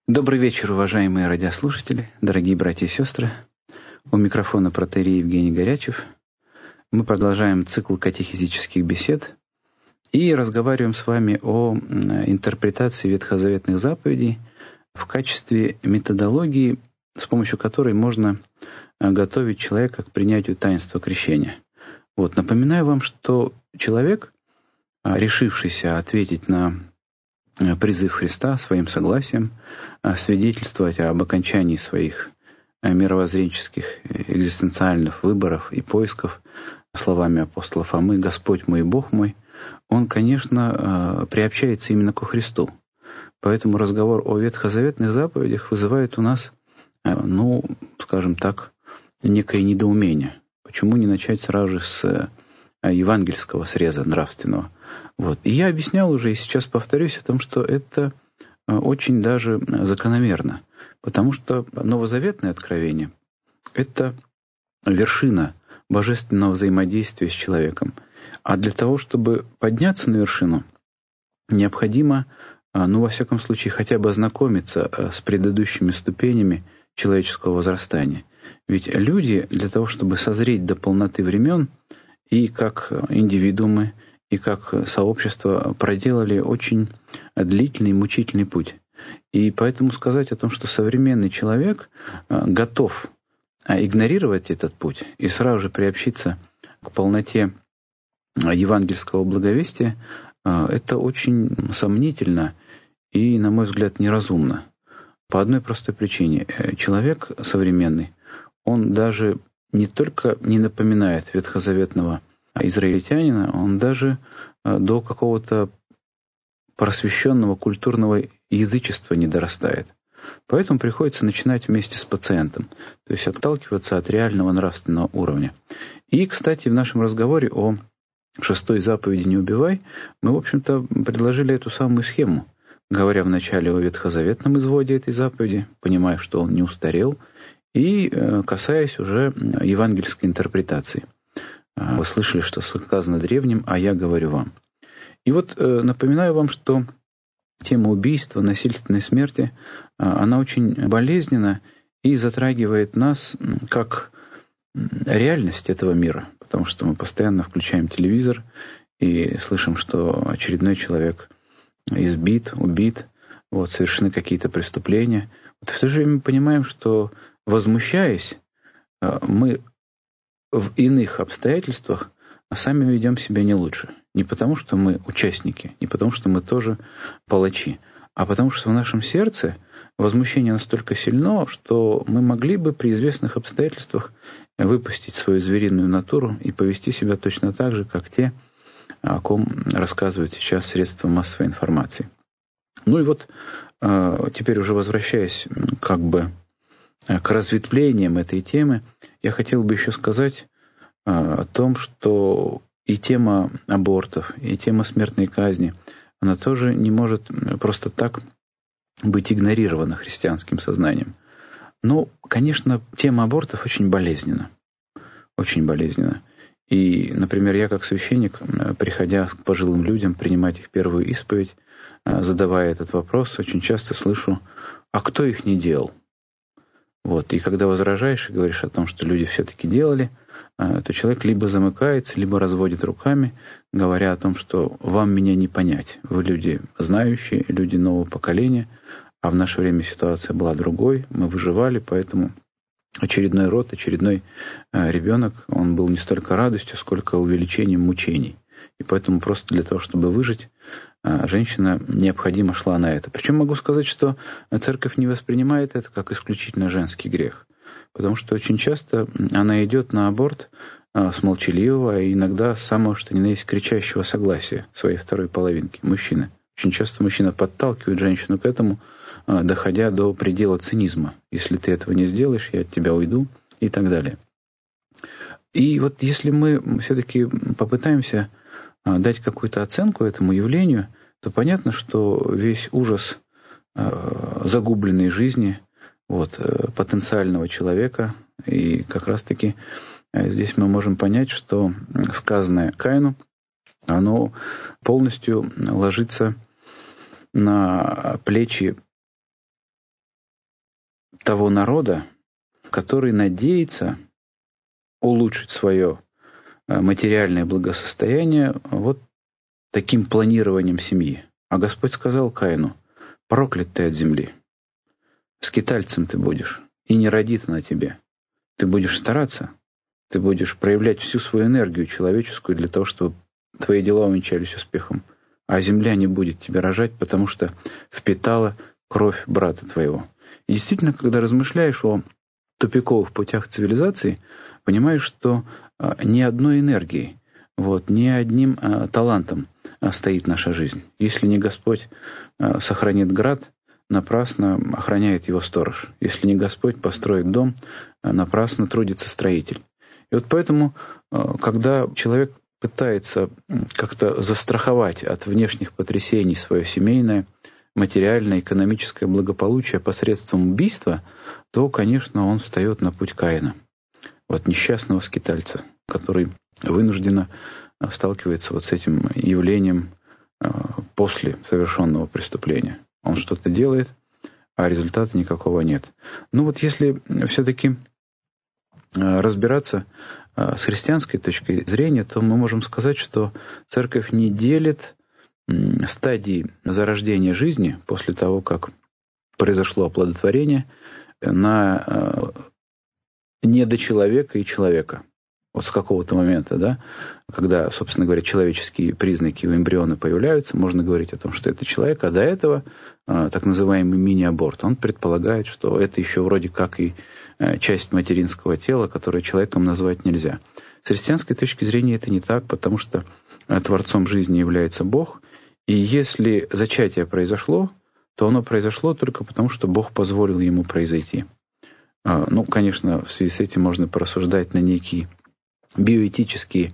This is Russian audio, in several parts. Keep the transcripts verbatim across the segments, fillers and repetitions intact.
Добрый вечер, уважаемые радиослушатели, дорогие братья и сестры. У микрофона протоиерей Евгений Горячев. Мы продолжаем цикл катехизических бесед и разговариваем с вами о интерпретации ветхозаветных заповедей в качестве методологии, с помощью которой можно готовить человека к принятию таинства крещения. Вот. Напоминаю вам, что человек, решившийся ответить на призыв Христа своим согласием, свидетельствовать об окончании своих мировоззренческих, экзистенциальных выборов и поисков словами апостола Фомы «Господь мой и Бог мой», он, конечно, приобщается именно ко Христу. Поэтому разговор о ветхозаветных заповедях вызывает у нас, ну, скажем так, некое недоумение. Почему не начать сразу же с евангельского среза нравственного? Вот. И я объяснял уже, и сейчас повторюсь о том, что это очень даже закономерно, потому что новозаветное откровение — это вершина божественного взаимодействия с человеком. А для того, чтобы подняться на вершину, необходимо, ну, во всяком случае, хотя бы ознакомиться с предыдущими ступенями человеческого возрастания. Ведь люди для того, чтобы созреть до полноты времен, и как индивидуумы, и как сообщество проделали очень длительный и мучительный путь. И поэтому сказать о том, что современный человек готов игнорировать этот путь и сразу же приобщиться к полноте евангельского благовестия, это очень сомнительно и, на мой взгляд, неразумно. По одной простой причине. Человек современный, он даже не только не напоминает ветхозаветного израильтянина, он даже до какого-то просвещенного культурного язычества не дорастает. Поэтому приходится начинать вместе с пациентом, то есть отталкиваться от реального нравственного уровня. И, кстати, в нашем разговоре о шестой заповеди «Не убивай» мы, в общем-то, предложили эту самую схему, говоря вначале о ветхозаветном изводе этой заповеди, понимая, что он не устарел, и касаясь уже евангельской интерпретации. Вы слышали, что сказано древним, а я говорю вам. И вот напоминаю вам, что тема убийства, насильственной смерти, она очень болезненна и затрагивает нас как реальность этого мира, потому что мы постоянно включаем телевизор и слышим, что очередной человек избит, убит, вот, совершены какие-то преступления. Вот в то же время мы понимаем, что, возмущаясь, мы в иных обстоятельствах сами ведем себя не лучше. Не потому, что мы участники, не потому, что мы тоже палачи, а потому, что в нашем сердце возмущение настолько сильно, что мы могли бы при известных обстоятельствах выпустить свою звериную натуру и повести себя точно так же, как те, о ком рассказывают сейчас средства массовой информации. Ну и вот теперь уже возвращаясь как бы к разветвлениям этой темы, я хотел бы еще сказать о том, что и тема абортов, и тема смертной казни, она тоже не может просто так быть игнорирована христианским сознанием. Но, конечно, тема абортов очень болезненна. Очень болезненна. И, например, я как священник, приходя к пожилым людям, принимать их первую исповедь, задавая этот вопрос, очень часто слышу: а кто их не делал? Вот. И когда возражаешь и говоришь о том, что люди все-таки делали, то человек либо замыкается, либо разводит руками, говоря о том, что вам меня не понять. Вы люди знающие, люди нового поколения, а в наше время ситуация была другой, мы выживали, поэтому очередной род, очередной ребенок, он был не столько радостью, сколько увеличением мучений. И поэтому просто для того, чтобы выжить, женщина необходимо шла на это. Причем могу сказать, что церковь не воспринимает это как исключительно женский грех. Потому что очень часто она идет на аборт с молчаливого, и иногда с самого, что ни на есть, кричащего согласия своей второй половинки, мужчины. Очень часто мужчина подталкивает женщину к этому, доходя до предела цинизма. Если ты этого не сделаешь, я от тебя уйду, и так далее. И вот если мы все-таки попытаемся дать какую-то оценку этому явлению, то понятно, что весь ужас загубленной жизни, вот, потенциального человека, и как раз-таки здесь мы можем понять, что сказанное Каину, оно полностью ложится на плечи того народа, который надеется улучшить свое материальное благосостояние вот таким планированием семьи. А Господь сказал Каину: проклят ты от земли, скитальцем ты будешь, и не родит она тебе. Ты будешь стараться, ты будешь проявлять всю свою энергию человеческую для того, чтобы твои дела увенчались успехом. А земля не будет тебя рожать, потому что впитала кровь брата твоего. И действительно, когда размышляешь о тупиковых путях цивилизации, понимаешь, что ни одной энергией, вот, ни одним а, талантом а, стоит наша жизнь. Если не Господь а, сохранит град, напрасно охраняет его сторож. Если не Господь построит дом, а, напрасно трудится строитель. И вот поэтому, а, когда человек пытается как-то застраховать от внешних потрясений свое семейное, материальное, экономическое благополучие посредством убийства, то, конечно, он встает на путь Каина. Вот несчастного скитальца, который вынужденно сталкивается вот с этим явлением после совершенного преступления. Он что-то делает, а результата никакого нет. Ну вот если все-таки разбираться с христианской точки зрения, то мы можем сказать, что Церковь не делит стадии зарождения жизни после того, как произошло оплодотворение, на недочеловека и человека. Вот с какого-то момента, да, когда, собственно говоря, человеческие признаки у эмбриона появляются, можно говорить о том, что это человек, а до этого так называемый мини-аборт, он предполагает, что это еще вроде как и часть материнского тела, которую человеком назвать нельзя. С христианской точки зрения это не так, потому что Творцом жизни является Бог, и если зачатие произошло, то оно произошло только потому, что Бог позволил ему произойти. Ну, конечно, в связи с этим можно порассуждать на некие биоэтические,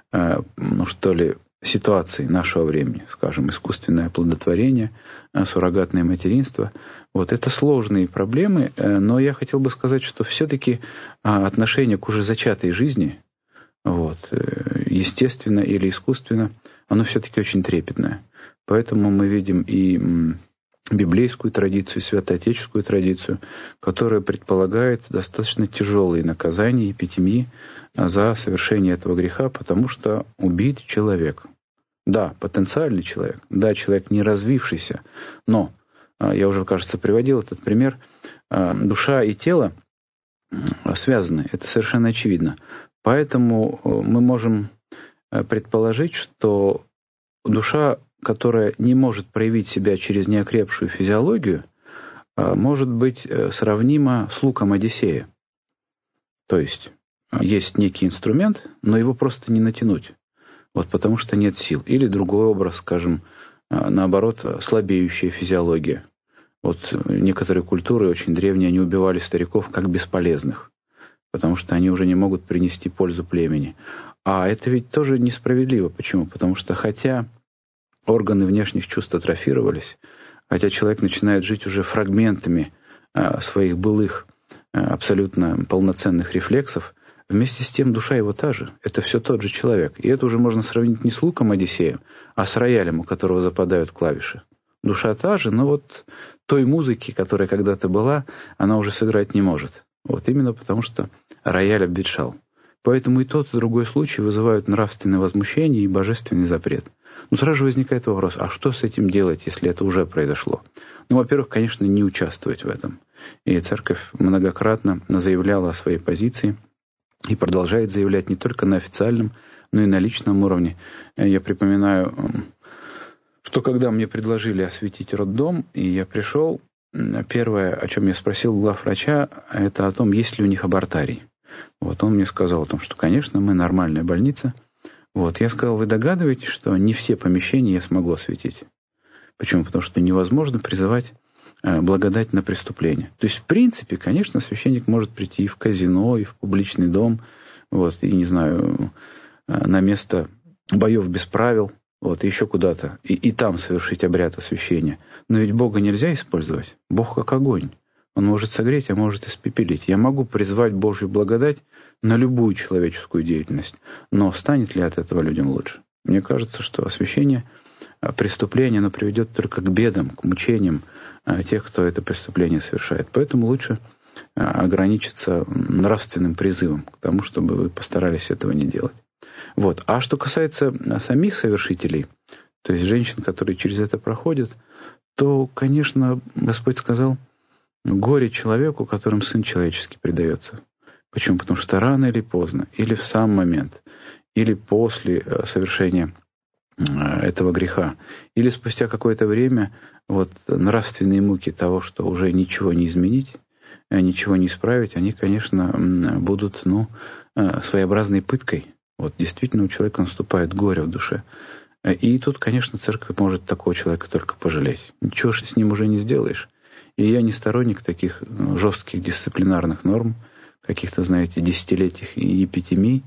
ну что ли, ситуации нашего времени, скажем, искусственное оплодотворение, суррогатное материнство. Вот это сложные проблемы, но я хотел бы сказать, что все-таки отношение к уже зачатой жизни, вот, естественно или искусственно, оно все-таки очень трепетное. Поэтому мы видим и библейскую традицию, святоотеческую традицию, которая предполагает достаточно тяжелые наказания эпитемии за совершение этого греха, потому что убит человек. Да, потенциальный человек, да, человек не развившийся, но, я уже, кажется, приводил этот пример, душа и тело связаны, это совершенно очевидно. Поэтому мы можем предположить, что душа, которая не может проявить себя через неокрепшую физиологию, может быть сравнима с луком Одиссея. То есть есть некий инструмент, но его просто не натянуть, вот потому что нет сил. Или другой образ, скажем, наоборот, слабеющая физиология. Вот некоторые культуры очень древние, они убивали стариков как бесполезных, потому что они уже не могут принести пользу племени. А это ведь тоже несправедливо. Почему? Потому что хотя органы внешних чувств атрофировались, хотя человек начинает жить уже фрагментами своих былых абсолютно полноценных рефлексов, вместе с тем душа его та же. Это все тот же человек. И это уже можно сравнить не с луком Одиссея, а с роялем, у которого западают клавиши. Душа та же, но вот той музыки, которая когда-то была, она уже сыграть не может. Вот именно потому, что рояль обветшал. Поэтому и тот, и другой случай вызывают нравственное возмущение и божественный запрет. Ну, сразу же возникает вопрос, а что с этим делать, если это уже произошло? Ну, во-первых, конечно, не участвовать в этом. И Церковь многократно заявляла о своей позиции и продолжает заявлять не только на официальном, но и на личном уровне. Я припоминаю, что когда мне предложили осветить роддом, и я пришел, первое, о чем я спросил главврача, это о том, есть ли у них абортарий. Вот он мне сказал о том, что, конечно, мы нормальная больница. Вот я сказал, вы догадываетесь, что не все помещения я смогу осветить? Почему? Потому что невозможно призывать благодать на преступление. То есть, в принципе, конечно, священник может прийти и в казино, и в публичный дом, вот, и, не знаю, на место боев без правил, вот, и еще куда-то, и, и там совершить обряд освящения. Но ведь Бога нельзя использовать. Бог как огонь. Он может согреть, а может испепелить. Я могу призвать Божью благодать на любую человеческую деятельность, но станет ли от этого людям лучше? Мне кажется, что освящение преступления, оно приведет только к бедам, к мучениям тех, кто это преступление совершает. Поэтому лучше ограничиться нравственным призывом к тому, чтобы вы постарались этого не делать. Вот. А что касается самих совершителей, то есть женщин, которые через это проходят, то, конечно, Господь сказал: горе человеку, которым Сын Человеческий предается. Почему? Потому что рано или поздно, или в сам момент, или после совершения этого греха, или спустя какое-то время вот нравственные муки того, что уже ничего не изменить, ничего не исправить, они, конечно, будут, ну, своеобразной пыткой. Вот действительно у человека наступает горе в душе. И тут, конечно, церковь может такого человека только пожалеть. Ничего ж с ним уже не сделаешь. И я не сторонник таких жестких дисциплинарных норм, каких-то, знаете, десятилетий и эпитемий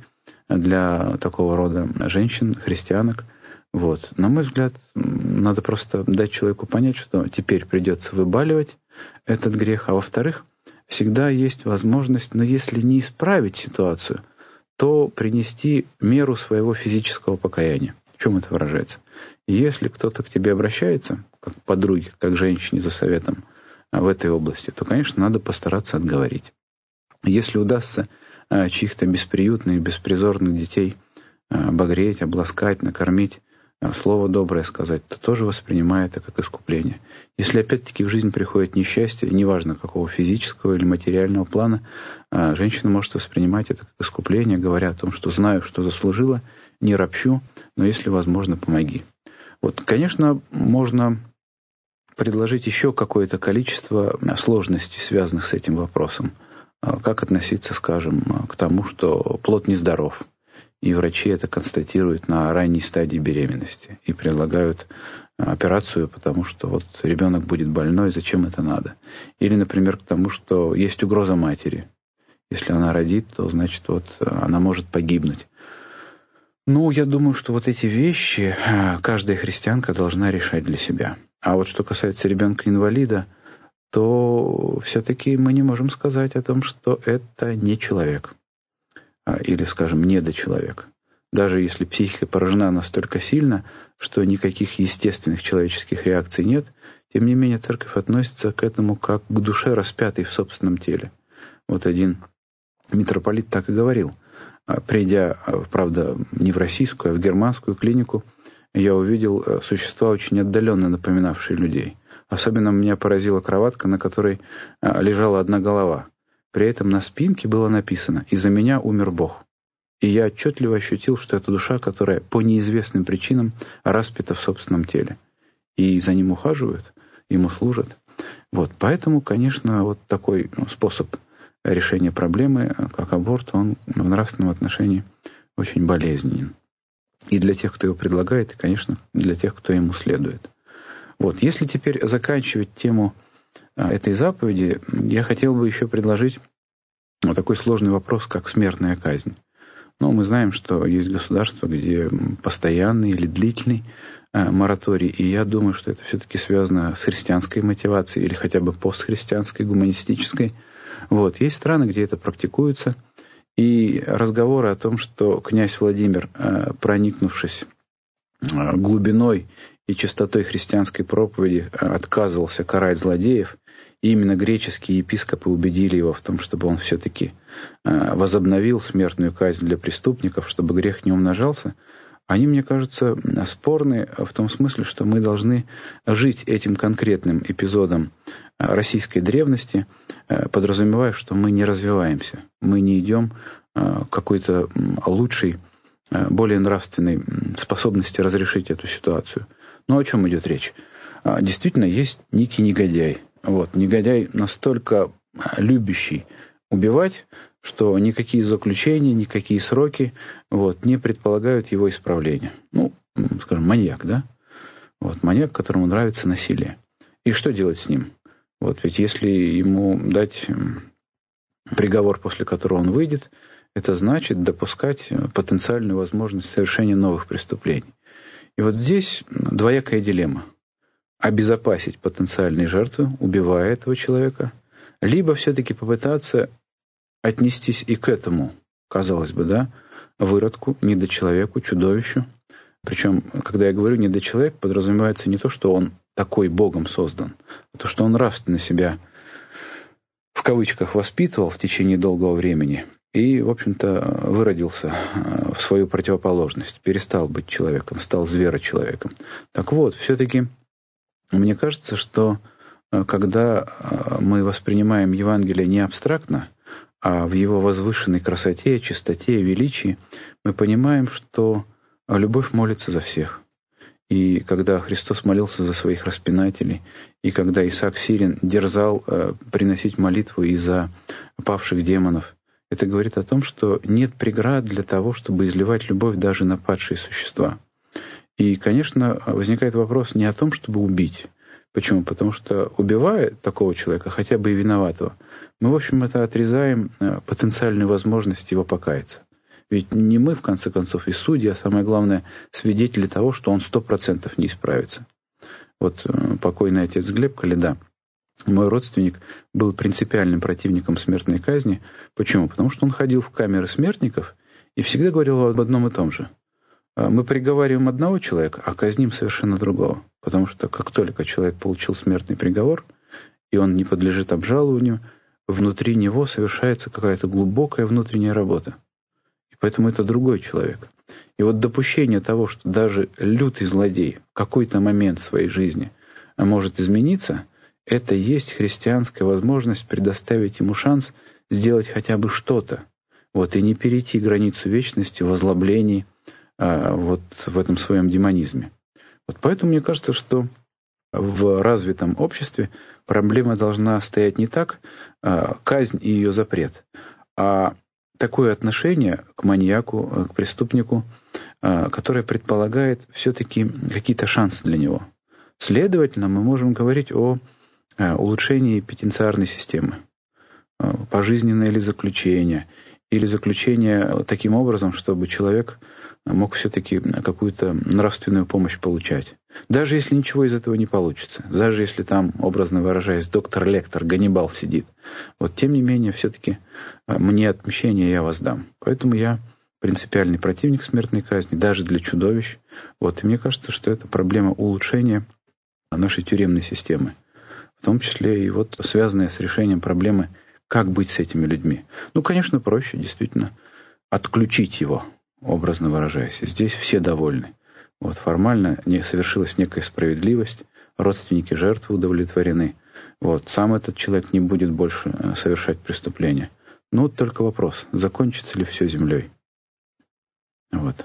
для такого рода женщин, христианок. Вот. На мой взгляд, надо просто дать человеку понять, что теперь придется выбаливать этот грех. А во-вторых, всегда есть возможность, но если не исправить ситуацию, то принести меру своего физического покаяния. В чем это выражается? Если кто-то к тебе обращается, как к подруге, как к женщине за советом в этой области, то, конечно, надо постараться отговорить. Если удастся чьих-то бесприютных, беспризорных детей обогреть, обласкать, накормить, слово доброе сказать, то тоже воспринимай это как искупление. Если опять-таки в жизнь приходит несчастье, неважно какого физического или материального плана, женщина может воспринимать это как искупление, говоря о том, что знаю, что заслужила, не ропщу, но если возможно, помоги. Вот, конечно, можно предложить еще какое-то количество сложностей, связанных с этим вопросом. Как относиться, скажем, к тому, что плод нездоров, и врачи это констатируют на ранней стадии беременности и предлагают операцию, потому что вот ребенок будет больной, зачем это надо? Или, например, к тому, что есть угроза матери. Если она родит, то, значит, вот она может погибнуть. Ну, я думаю, что вот эти вещи каждая христианка должна решать для себя. А вот что касается ребенка-инвалида, то все-таки мы не можем сказать о том, что это не человек. Или, скажем, недочеловек. Даже если психика поражена настолько сильно, что никаких естественных человеческих реакций нет, тем не менее церковь относится к этому как к душе, распятой в собственном теле. Вот один митрополит так и говорил. Придя, правда, не в российскую, а в германскую клинику, я увидел существа, очень отдаленно напоминавшие людей. Особенно меня поразила кроватка, на которой лежала одна голова. При этом на спинке было написано «Из-за меня умер Бог». И я отчетливо ощутил, что это душа, которая по неизвестным причинам распята в собственном теле. И за ним ухаживают, ему служат. Вот. Поэтому, конечно, вот такой способ решения проблемы, как аборт, он в нравственном отношении очень болезненен. И для тех, кто его предлагает, и, конечно, для тех, кто ему следует. Вот. Если теперь заканчивать тему этой заповеди, я хотел бы еще предложить вот такой сложный вопрос, как смертная казнь. Но мы знаем, что есть государства, где постоянный или длительный мораторий, и я думаю, что это все-таки связано с христианской мотивацией или хотя бы постхристианской, гуманистической. Вот. Есть страны, где это практикуется, и разговоры о том, что князь Владимир, проникнувшись глубиной и чистотой христианской проповеди, отказывался карать злодеев, и именно греческие епископы убедили его в том, чтобы он все-таки возобновил смертную казнь для преступников, чтобы грех не умножался, они, мне кажется, спорны в том смысле, что мы должны жить этим конкретным эпизодом российской древности, подразумевая, что мы не развиваемся, мы не идем к какой-то лучшей, более нравственной способности разрешить эту ситуацию. Но о чем идет речь? Действительно, есть некий негодяй. Вот, негодяй настолько любящий убивать, что никакие заключения, никакие сроки вот, не предполагают его исправления. Ну, скажем, маньяк, да? Вот, маньяк, которому нравится насилие. И что делать с ним? Вот, ведь если ему дать приговор, после которого он выйдет, это значит допускать потенциальную возможность совершения новых преступлений. И вот здесь двоякая дилемма. Обезопасить потенциальные жертвы, убивая этого человека, либо все-таки попытаться отнестись и к этому, казалось бы, да, выродку, недочеловеку, чудовищу. Причем, когда я говорю недочеловек, подразумевается не то, что он такой Богом создан, а то, что он нравственно себя в кавычках воспитывал в течение долгого времени и, в общем-то, выродился в свою противоположность, перестал быть человеком, стал зверочеловеком. Так вот, все-таки мне кажется, что когда мы воспринимаем Евангелие не абстрактно, а в его возвышенной красоте, чистоте, величии, мы понимаем, что любовь молится за всех. И когда Христос молился за своих распинателей, и когда Исаак Сирин дерзал э, приносить молитву и за павших демонов, это говорит о том, что нет преград для того, чтобы изливать любовь даже на падшие существа. И, конечно, возникает вопрос не о том, чтобы убить. Почему? Потому что, убивая такого человека, хотя бы и виноватого, мы, в общем, это отрезаем потенциальную возможность его покаяться. Ведь не мы, в конце концов, и судьи, а самое главное, свидетели того, что он сто процентов не исправится. Вот покойный отец Глеб Коляда, мой родственник, был принципиальным противником смертной казни. Почему? Потому что он ходил в камеры смертников и всегда говорил об одном и том же. Мы приговариваем одного человека, а казним совершенно другого. Потому что как только человек получил смертный приговор, и он не подлежит обжалованию, внутри него совершается какая-то глубокая внутренняя работа. И поэтому это другой человек. И вот допущение того, что даже лютый злодей в какой-то момент своей жизни может измениться, это есть христианская возможность предоставить ему шанс сделать хотя бы что-то. Вот, и не перейти границу вечности в озлоблении, а, вот в этом своем демонизме. Вот поэтому мне кажется, что в развитом обществе проблема должна стоять не так, а, казнь и ее запрет, а такое отношение к маньяку, к преступнику, а, которое предполагает все-таки какие-то шансы для него. Следовательно, мы можем говорить о а, улучшении пенитенциарной системы, а, пожизненное или заключение, или заключение таким образом, чтобы человек мог все-таки какую-то нравственную помощь получать. Даже если ничего из этого не получится, даже если там, образно выражаясь, доктор-лектор Ганнибал сидит, вот тем не менее, все-таки мне отмщение я воздам. Поэтому я принципиальный противник смертной казни, даже для чудовищ. Вот. И мне кажется, что это проблема улучшения нашей тюремной системы, в том числе и вот связанная с решением проблемы, как быть с этими людьми. Ну, конечно, проще действительно отключить его, образно выражаясь. Здесь все довольны. Вот формально не совершилась некая справедливость, родственники жертвы удовлетворены. Вот сам этот человек не будет больше совершать преступления. Но вот только вопрос, закончится ли все землей. Вот.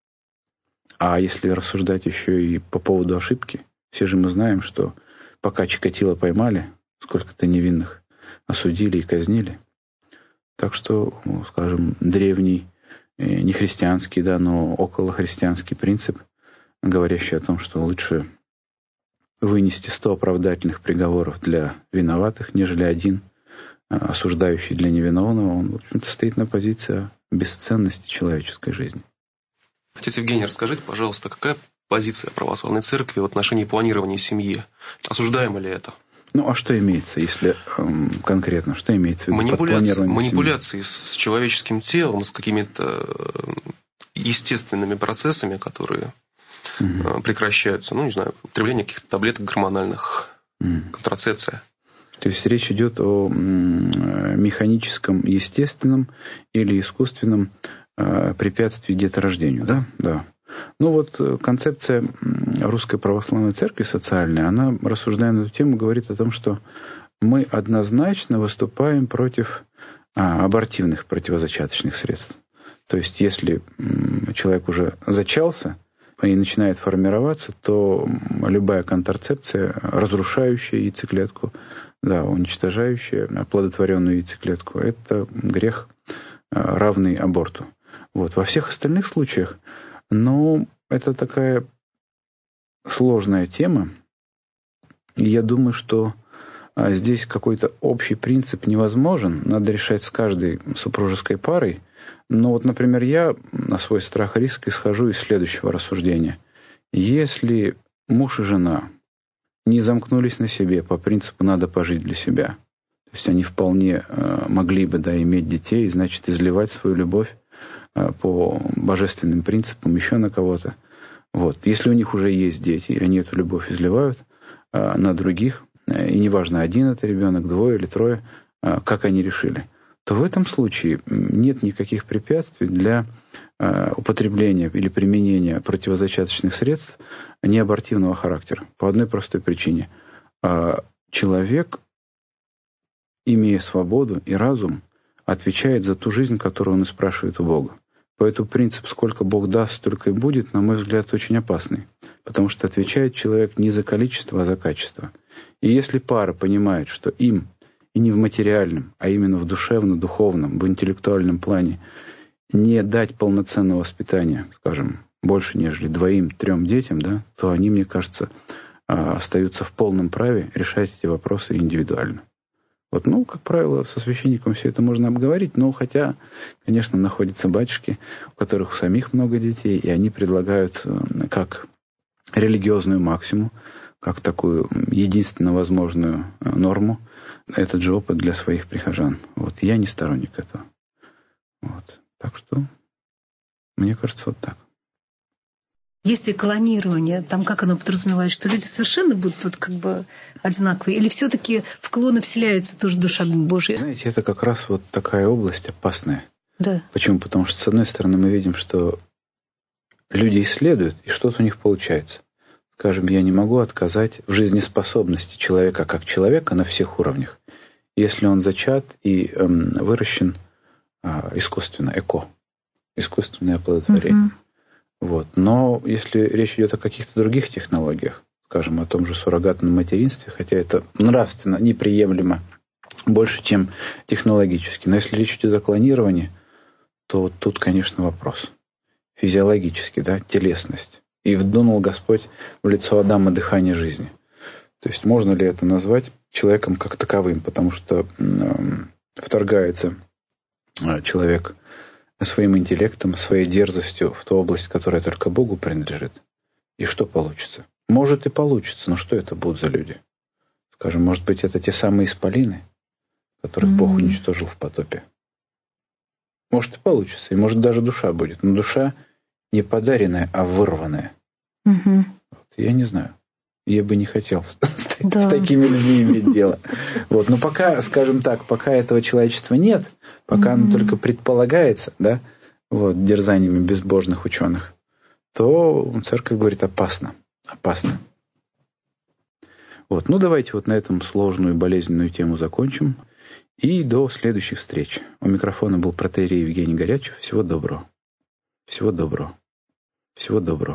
А если рассуждать еще и по поводу ошибки, все же мы знаем, что пока Чикатило поймали, сколько-то невинных осудили и казнили. Так что, ну, скажем, древний, не христианский, да, но околохристианский принцип, говорящий о том, что лучше вынести сто оправдательных приговоров для виноватых, нежели один осуждающий для невиновного, он, в общем-то, стоит на позиции бесценности человеческой жизни. Отец Евгений, расскажите, пожалуйста, какая позиция православной церкви в отношении планирования семьи? Осуждаемо ли это? Ну, а что имеется, если эм, конкретно, что имеется в виду под планированием семьи? Манипуляции с человеческим телом, с какими-то естественными процессами, которые угу. прекращаются. Ну, не знаю, употребление каких-то таблеток гормональных, угу. контрацепция. То есть речь идет о механическом, естественном или искусственном э, препятствии деторождению, да? Да. Ну вот концепция Русской Православной Церкви социальная, она, рассуждая на эту тему, говорит о том, что мы однозначно выступаем против а, абортивных противозачаточных средств. То есть если человек уже зачался и начинает формироваться, то любая контрацепция, разрушающая яйцеклетку, да, уничтожающая оплодотворенную яйцеклетку, это грех, равный аборту. Вот. Во всех остальных случаях, но это такая сложная тема. И я думаю, что здесь какой-то общий принцип невозможен. Надо решать с каждой супружеской парой. Но вот, например, я на свой страх и риск исхожу из следующего рассуждения. Если муж и жена не замкнулись на себе по принципу «надо пожить для себя», то есть они вполне могли бы, да, иметь детей, значит, изливать свою любовь по божественным принципам еще на кого-то. Вот. Если у них уже есть дети, и они эту любовь изливают а, на других, и неважно, один это ребенок, двое или трое, как они решили, то в этом случае нет никаких препятствий для употребления или применения противозачаточных средств неабортивного характера. По одной простой причине. Человек, имея свободу и разум, отвечает за ту жизнь, которую он и спрашивает у Бога. Поэтому принцип «сколько Бог даст, столько и будет», на мой взгляд, очень опасный. Потому что отвечает человек не за количество, а за качество. И если пара понимает, что им и не в материальном, а именно в душевно-духовном, в интеллектуальном плане не дать полноценного воспитания, скажем, больше, нежели двоим-трем детям, да, то они, мне кажется, остаются в полном праве решать эти вопросы индивидуально. Вот, ну, как правило, со священником все это можно обговорить, но хотя, конечно, находятся батюшки, у которых у самих много детей, и они предлагают как религиозную максимум, как такую единственно возможную норму, этот же опыт для своих прихожан. Вот я не сторонник этого. Вот. Так что, мне кажется, вот так. Если клонирование, там как оно подразумевает, что люди совершенно будут тут как бы одинаковые? Или все-таки в клоны вселяется тоже душа Божья? Знаете, это как раз вот такая область опасная. Да. Почему? Потому что, с одной стороны, мы видим, что люди исследуют, и что-то у них получается. Скажем, я не могу отказать в жизнеспособности человека как человека на всех уровнях, если он зачат и эм, выращен э, искусственно, эко, искусственное оплодотворение. Uh-huh. Вот. Но если речь идет о каких-то других технологиях, скажем, о том же суррогатном материнстве, хотя это нравственно неприемлемо больше, чем технологически. Но если речь идет о клонировании, то тут, конечно, вопрос. Физиологически, да, телесность. И вдунул Господь в лицо Адама дыхание жизни. То есть можно ли это назвать человеком как таковым? Потому что э, вторгается человек своим интеллектом, своей дерзостью в ту область, которая только Богу принадлежит. И что получится? Может и получится, но что это будут за люди? Скажем, может быть, это те самые исполины, которых mm-hmm. Бог уничтожил в потопе. Может и получится, и может даже душа будет. Но душа не подаренная, а вырванная. Mm-hmm. Вот, я не знаю. Я бы не хотел с, да. с такими людьми иметь дело. Вот. Но пока, скажем так, пока этого человечества нет, пока mm-hmm. оно только предполагается, да, вот, дерзаниями безбожных ученых, то церковь говорит опасно. Опасно. Вот. Ну, давайте вот на этом сложную и болезненную тему закончим. И до следующих встреч. У микрофона был протоиерей Евгений Горячев. Всего доброго. Всего доброго. Всего доброго.